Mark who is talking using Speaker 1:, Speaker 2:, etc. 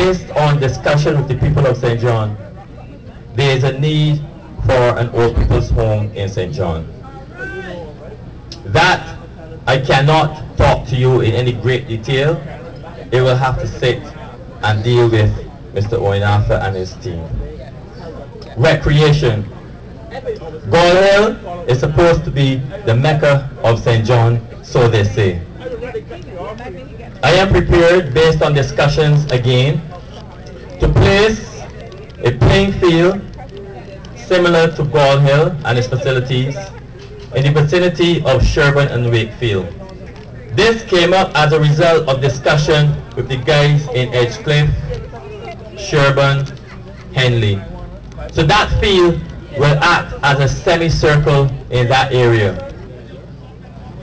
Speaker 1: based on discussion with the people of St. John, there is a need for an old people's home in St. John. That I cannot talk to you in any great detail. It will have to sit and deal with Mr. Oinafa and his team. Recreation. Gall Hill is supposed to be the Mecca of St. John, so they say. I am prepared, based on discussions again, to place a playing field similar to Gall Hill and its facilities in the vicinity of Sherburn and Wakefield. This came up as a result of discussion with the guys in Edgecliff, Sherburn, Henley. So that field will act as a semicircle in that area.